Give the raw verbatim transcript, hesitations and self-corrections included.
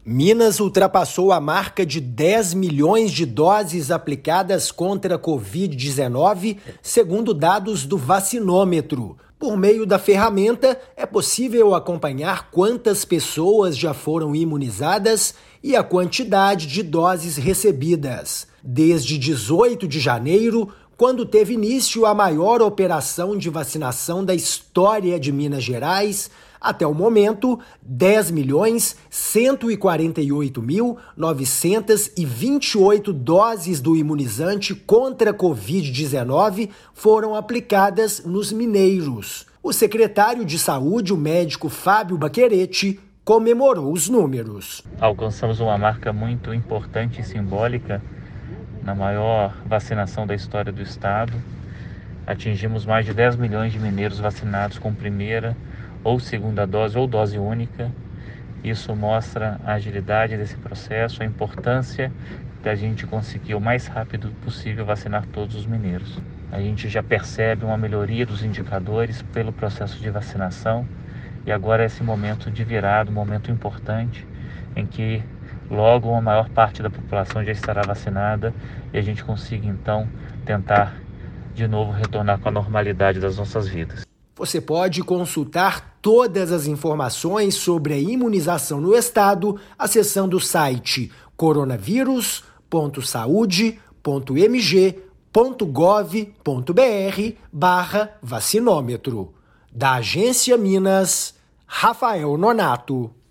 Minas ultrapassou a marca de dez milhões de doses aplicadas contra a covid dezenove, segundo dados do Vacinômetro. Por meio da ferramenta, é possível acompanhar quantas pessoas já foram imunizadas e a quantidade de doses recebidas. Desde dezoito de janeiro, quando teve início a maior operação de vacinação da história de Minas Gerais, até o momento, dez milhões cento e quarenta e oito mil novecentas e vinte e oito doses do imunizante contra a covid dezenove foram aplicadas nos mineiros. O secretário de Saúde, o médico Fábio Baquerete, comemorou os números. Alcançamos uma marca muito importante e simbólica na maior vacinação da história do estado. Atingimos mais de dez milhões de mineiros vacinados com primeira ou segunda dose ou dose única. Isso mostra a agilidade desse processo, a importância da gente conseguir o mais rápido possível vacinar todos os mineiros. A gente já percebe uma melhoria dos indicadores pelo processo de vacinação e agora é esse momento de virada, um momento importante em que logo uma maior parte da população já estará vacinada e a gente consiga então tentar de novo retornar com a normalidade das nossas vidas. Você pode consultar todas as informações sobre a imunização no estado acessando o site coronavírus ponto saude ponto m g ponto gov ponto b r barra vacinômetro. Da Agência Minas, Rafael Nonato.